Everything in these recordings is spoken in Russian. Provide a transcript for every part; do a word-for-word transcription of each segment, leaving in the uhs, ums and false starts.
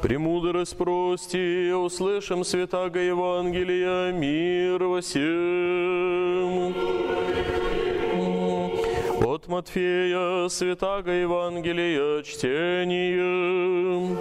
Премудрость прости, услышим святаго Евангелия, мир во всем. От Матфея святаго Евангелия чтение.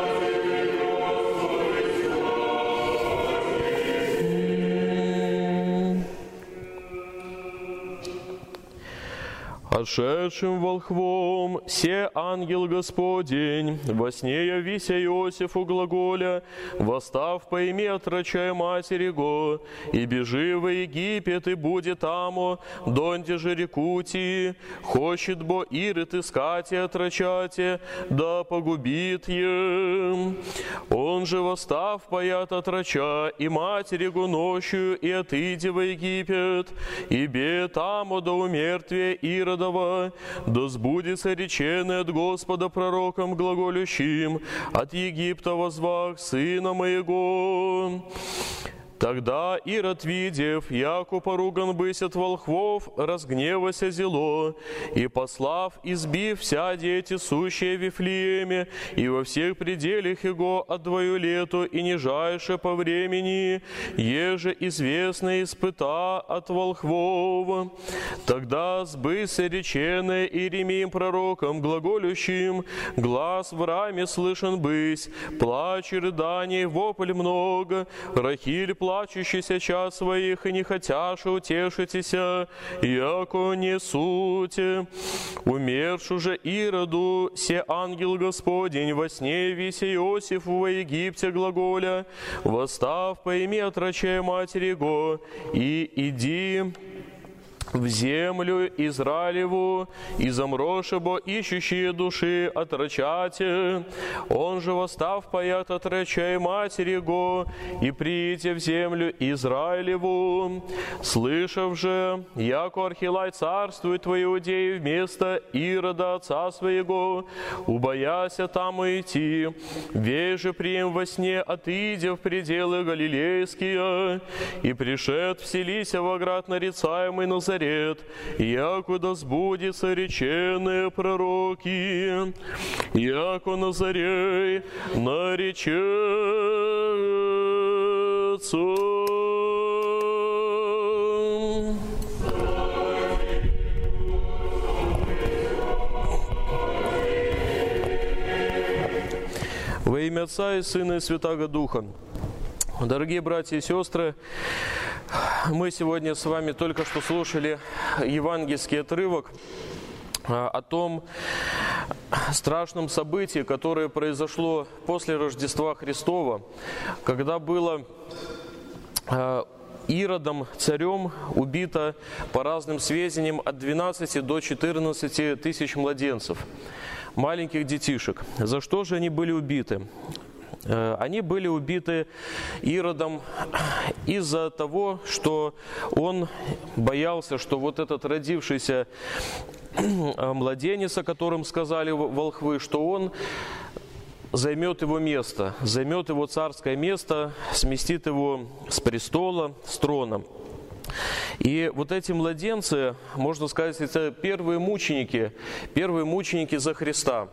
Ошедшим волхвом се ангел Господень, во сне явися Иосифу глаголя, восстав пойми отрочая матери го, и бежи во Египет, и будет тамо, донде же рекути, хочет бо Ирод искать и отрочате, да погубит ем. Он же восстав поят отроча, и матери го ночью, и отыди во Египет, и бе тамо до умертвия Ирода, да сбудется реченное от Господа пророком глаголющим, от Египта возвах сына моего. Тогда Ирод, видев, яко поруган бысь от волхвов, разгневася зело, и послав, избив вся дети, сущие в Вифлееме, и во всех пределах его от двоюлету и нижайше по времени, еже известно испыта от волхвов. Тогда сбыся реченное Иеремием пророком глаголющим, глаз в раме слышен бысь, плач и рыдание, вопль много, Рахиль плачет, плачущийся час своих, и не хотяши утешитеся, яко не сути. Умершу же Ироду, се ангел Господень, во сне вися Иосифу во Египте глаголя, восстав, пойми отрочая матери его, и иди в землю Израилеву, и замроши бо ищущие души отрочате. Он же восстав поят отрочай матери его, и приидите в землю Израилеву. Слышав же, яко Архилай царствует в Иудее вместо Ирода отца своего, убояся там идти, веже прием во сне отыдя в пределы Галилейские, и пришед вселися в град нарицаемый Назарет, якуда сбудется реченные пророки, яко Назарей наречется. Во имя Отца и Сына и Святаго Духа. Дорогие братья и сестры, мы сегодня с вами только что слушали евангельский отрывок о том страшном событии, которое произошло после Рождества Христова, когда было Иродом, царем, убито, по разным сведениям, от двенадцати до четырнадцати тысяч младенцев, маленьких детишек. За что же они были убиты? Они были убиты Иродом из-за того, что он боялся, что вот этот родившийся младенец, о котором сказали волхвы, что он займет его место, займет его царское место, сместит его с престола, с трона. И вот эти младенцы, можно сказать, это первые мученики, первые мученики за Христа.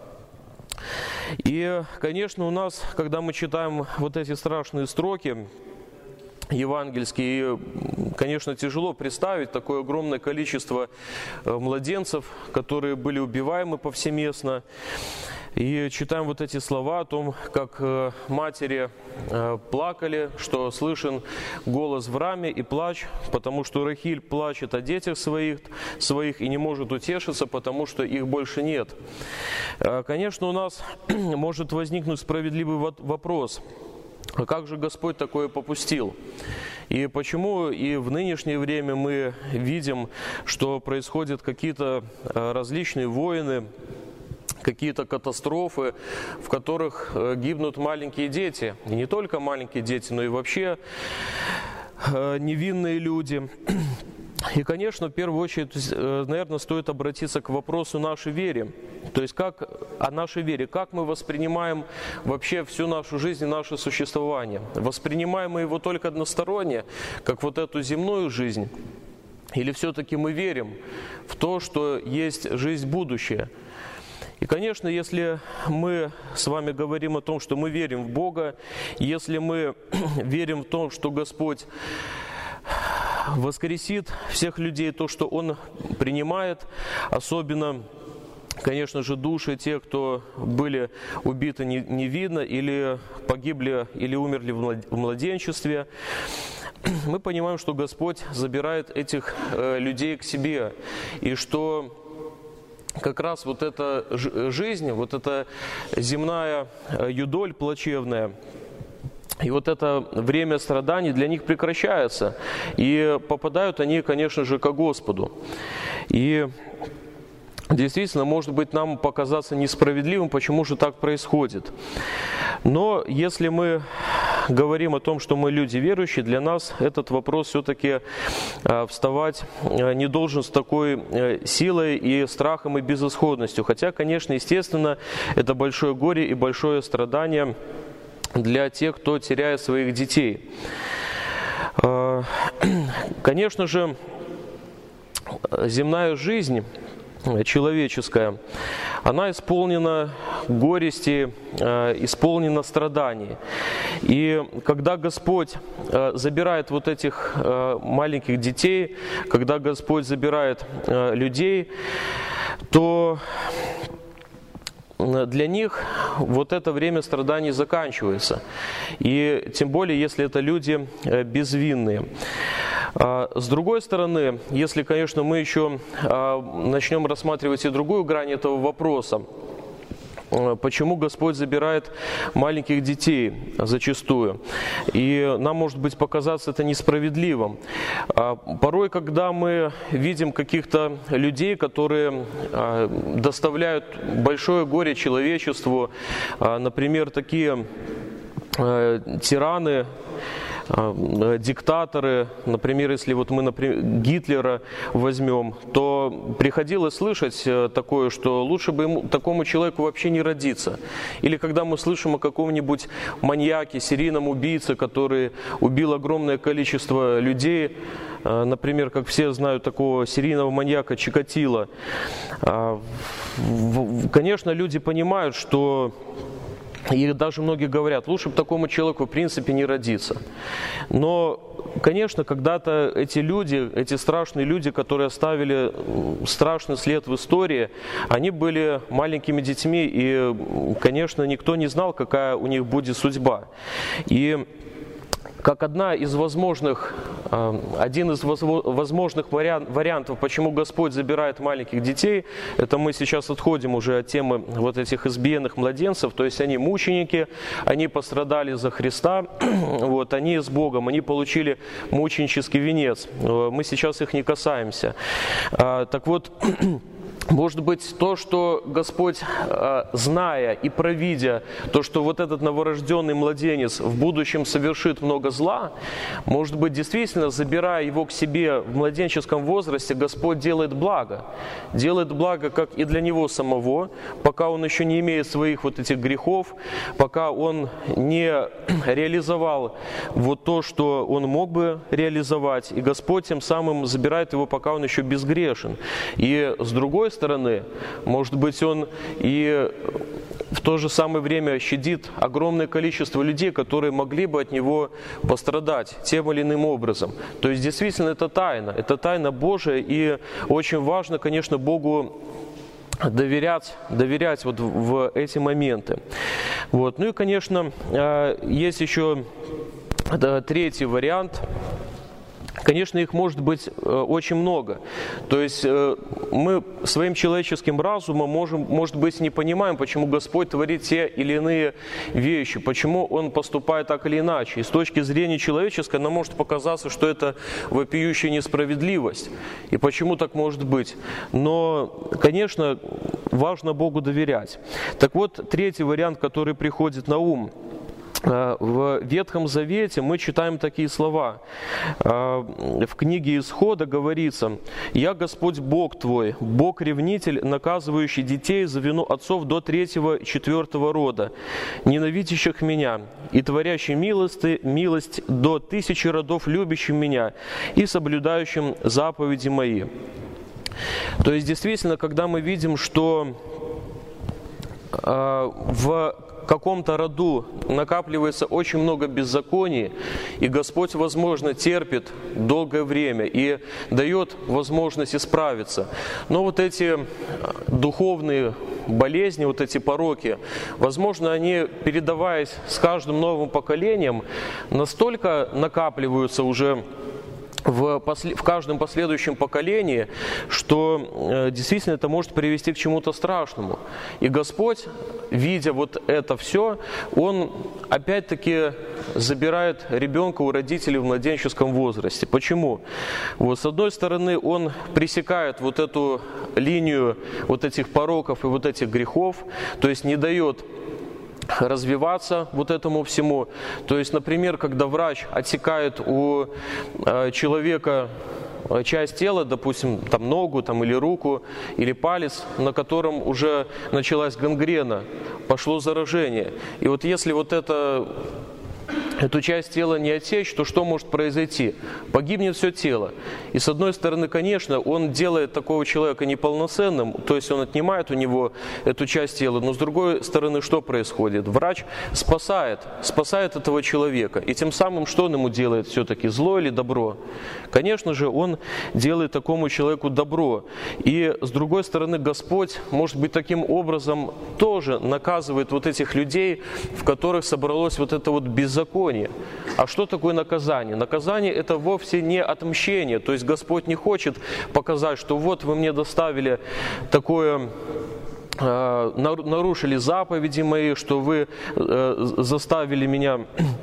И, конечно, у нас, когда мы читаем вот эти страшные строки евангельские, конечно, тяжело представить такое огромное количество младенцев, которые были убиваемы повсеместно. И читаем вот эти слова о том, как матери плакали, что слышен голос в раме и плач, потому что Рахиль плачет о детях своих, своих и не может утешиться, потому что их больше нет. Конечно, у нас может возникнуть справедливый вопрос: а как же Господь такое попустил? И почему и в нынешнее время мы видим, что происходят какие-то различные войны, какие-то катастрофы, в которых гибнут маленькие дети. И не только маленькие дети, но и вообще невинные люди. И, конечно, в первую очередь, наверное, стоит обратиться к вопросу нашей веры. То есть, как о нашей вере, как мы воспринимаем вообще всю нашу жизнь и наше существование. Воспринимаем мы его только односторонне, как вот эту земную жизнь, или все-таки мы верим в то, что есть жизнь будущая? И, конечно, если мы с вами говорим о том, что мы верим в Бога, если мы верим в то, что Господь воскресит всех людей, то, что Он принимает, особенно, конечно же, души тех, кто были убиты невинно или погибли, или умерли в младенчестве, мы понимаем, что Господь забирает этих людей к себе, и что как раз вот эта жизнь, вот эта земная юдоль плачевная, и вот это время страданий для них прекращается, и попадают они, конечно же, ко Господу. И действительно, может быть, нам показаться несправедливым, почему же так происходит. Но если мы говорим о том, что мы люди верующие, для нас этот вопрос все-таки вставать не должен с такой силой и страхом и безысходностью. Хотя, конечно, естественно, это большое горе и большое страдание для тех, кто теряет своих детей. Конечно же, земная жизнь человеческая, она исполнена горести, исполнена страданий. И когда Господь забирает вот этих маленьких детей, когда Господь забирает людей, то для них вот это время страданий заканчивается. И тем более, если это люди безвинные. С другой стороны, если, конечно, мы еще начнем рассматривать и другую грань этого вопроса, почему Господь забирает маленьких детей зачастую. И нам, может быть, показаться это несправедливым. Порой, когда мы видим каких-то людей, которые доставляют большое горе человечеству, например, такие тираны, диктаторы, например, если вот мы, например, Гитлера возьмем, то приходилось слышать такое, что лучше бы ему, такому человеку вообще не родиться. Или когда мы слышим о каком-нибудь маньяке, серийном убийце, который убил огромное количество людей, например, как все знают такого серийного маньяка Чикатило, конечно, люди понимают, что и даже многие говорят, лучше бы такому человеку в принципе не родиться. Но, конечно, когда-то эти люди, эти страшные люди, которые оставили страшный след в истории, они были маленькими детьми, и, конечно, никто не знал, какая у них будет судьба. И как одна из возможных, один из возможных вариантов, почему Господь забирает маленьких детей, это мы сейчас отходим уже от темы вот этих избиенных младенцев, то есть они мученики, они пострадали за Христа, вот, они с Богом, они получили мученический венец, мы сейчас их не касаемся. Так вот, может быть, то, что Господь, зная и провидя то, что вот этот новорожденный младенец в будущем совершит много зла, может быть, действительно, забирая его к себе в младенческом возрасте, Господь делает благо. Делает благо как и для него самого, пока он еще не имеет своих вот этих грехов, пока он не реализовал вот то, что он мог бы реализовать, и Господь тем самым забирает его, пока он еще безгрешен. И с другой стороны, может быть, он и в то же самое время щадит огромное количество людей, которые могли бы от него пострадать тем или иным образом. То есть, действительно, это тайна, это тайна Божия, и очень важно, конечно, Богу доверять, доверять вот в эти моменты. Вот. Ну и, конечно, есть еще третий вариант. Конечно, их может быть очень много. То есть мы своим человеческим разумом можем, может быть, не понимаем, почему Господь творит те или иные вещи, почему Он поступает так или иначе. И с точки зрения человеческой нам может показаться, что это вопиющая несправедливость. И почему так может быть? Но, конечно, важно Богу доверять. Так вот, третий вариант, который приходит на ум. В Ветхом Завете мы читаем такие слова. В книге Исхода говорится: «Я Господь Бог твой, Бог-ревнитель, наказывающий детей за вину отцов до третьего и четвертого рода, ненавидящих меня, и творящий милости, милость до тысячи родов, любящим меня и соблюдающим заповеди мои». То есть, действительно, когда мы видим, что в каком-то роду накапливается очень много беззаконий, и Господь, возможно, терпит долгое время и дает возможность исправиться. Но вот эти духовные болезни, вот эти пороки, возможно, они, передаваясь с каждым новым поколением, настолько накапливаются уже В, после, в каждом последующем поколении, что э, действительно это может привести к чему-то страшному. И Господь, видя вот это все, Он опять-таки забирает ребенка у родителей в младенческом возрасте. Почему? Вот, с одной стороны, Он пресекает вот эту линию вот этих пороков и вот этих грехов, то есть не дает развиваться вот этому всему. То есть, например, когда врач отсекает у э, человека часть тела, допустим, там ногу там, или руку, или палец, на котором уже началась гангрена, пошло заражение. И вот если вот это, эту часть тела не отсечь, то что может произойти? Погибнет все тело. И с одной стороны, конечно, он делает такого человека неполноценным, то есть он отнимает у него эту часть тела, но с другой стороны, что происходит? Врач спасает, спасает этого человека. И тем самым, что он ему делает все-таки? Зло или добро? Конечно же, он делает такому человеку добро. И с другой стороны, Господь, может быть, таким образом тоже наказывает вот этих людей, в которых собралось вот это вот беззаконие. А что такое наказание? Наказание – это вовсе не отмщение. То есть Господь не хочет показать, что вот вы мне доставили такое, э, нарушили заповеди мои, что вы э, заставили меня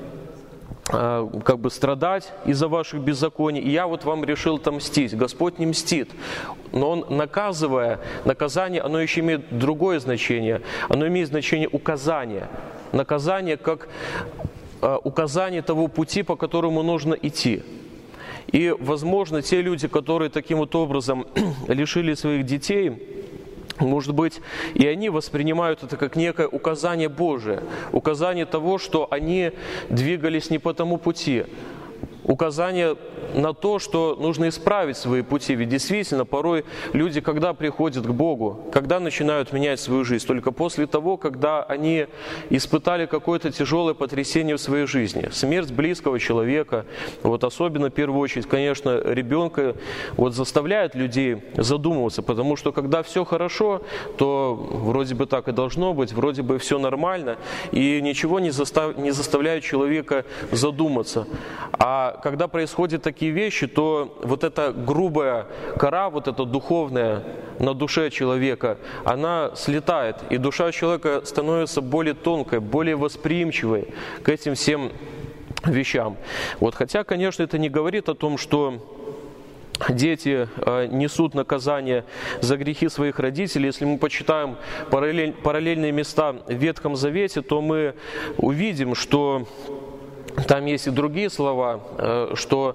э, как бы страдать из-за ваших беззаконий, и я вот вам решил отомстить. Господь не мстит. Но Он, наказывая, наказание, оно еще имеет другое значение. Оно имеет значение указания. Наказание как указание того пути, по которому нужно идти. И, возможно, те люди, которые таким вот образом лишили своих детей, может быть, и они воспринимают это как некое указание Божие, указание того, что они двигались не по тому пути, указание на то, что нужно исправить свои пути. Ведь действительно, порой люди, когда приходят к Богу, когда начинают менять свою жизнь, только после того, когда они испытали какое-то тяжелое потрясение в своей жизни. Смерть близкого человека, вот особенно в первую очередь, конечно, ребенка, вот заставляет людей задумываться, потому что когда все хорошо, то вроде бы так и должно быть, вроде бы все нормально, и ничего не, застав... не заставляет человека задуматься. А когда происходят такие вещи, то вот эта грубая кора, вот эта духовная на душе человека, она слетает, и душа человека становится более тонкой, более восприимчивой к этим всем вещам. Вот, хотя, конечно, это не говорит о том, что дети несут наказание за грехи своих родителей. Если мы почитаем параллель, параллельные места в Ветхом Завете, то мы увидим, что там есть и другие слова, что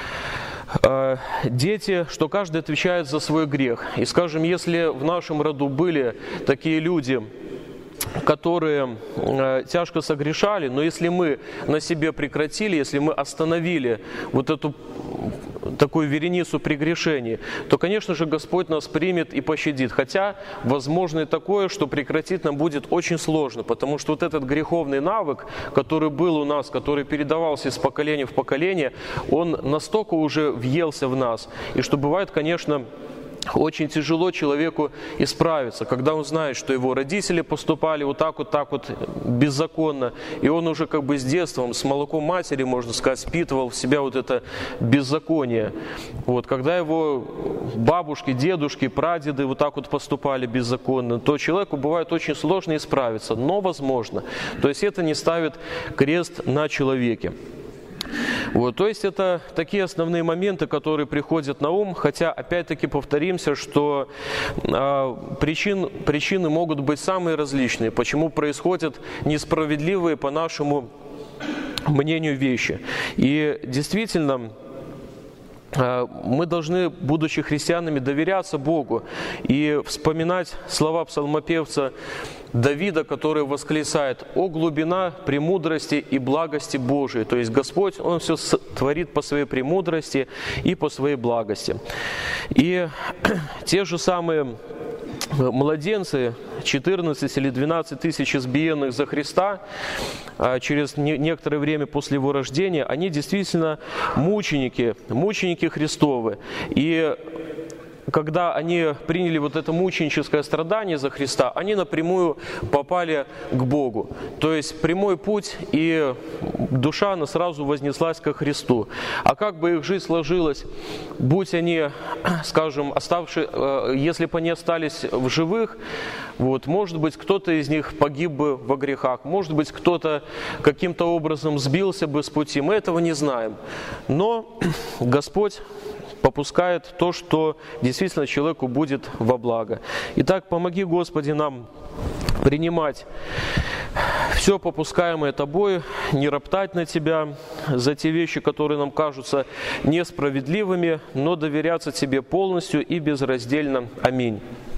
дети, что каждый отвечает за свой грех. И, скажем, если в нашем роду были такие люди, которые тяжко согрешали, но если мы на себе прекратили, если мы остановили вот эту такую вереницу прегрешений, то, конечно же, Господь нас примет и пощадит. Хотя, возможно и такое, что прекратить нам будет очень сложно, потому что вот этот греховный навык, который был у нас, который передавался из поколения в поколение, он настолько уже въелся в нас. И что бывает, конечно, очень тяжело человеку исправиться, когда он знает, что его родители поступали вот так вот, так вот беззаконно, и он уже как бы с детства, с молоком матери, можно сказать, впитывал в себя вот это беззаконие. Вот, когда его бабушки, дедушки, прадеды вот так вот поступали беззаконно, то человеку бывает очень сложно исправиться, но возможно. То есть это не ставит крест на человеке. Вот, то есть это такие основные моменты, которые приходят на ум, хотя опять-таки повторимся, что э, причин, причины могут быть самые различные, почему происходят несправедливые по нашему мнению вещи. И действительно, э, мы должны, будучи христианами, доверяться Богу и вспоминать слова псалмопевца Давида, который восклицает: «О глубина премудрости и благости Божией». То есть Господь, Он все творит по своей премудрости и по своей благости. И те же самые младенцы, четырнадцать или двенадцать тысяч избиенных за Христа, через некоторое время после его рождения, они действительно мученики, мученики Христовы. И когда они приняли вот это мученическое страдание за Христа, они напрямую попали к Богу. То есть прямой путь, и душа, она сразу вознеслась ко Христу. А как бы их жизнь сложилась, будь они, скажем, оставшие, если бы они остались в живых, вот, может быть, кто-то из них погиб бы во грехах, может быть, кто-то каким-то образом сбился бы с пути, мы этого не знаем. Но Господь попускает то, что действительно человеку будет во благо. Итак, помоги, Господи, нам принимать все попускаемое Тобой, не роптать на Тебя за те вещи, которые нам кажутся несправедливыми, но доверяться Тебе полностью и безраздельно. Аминь.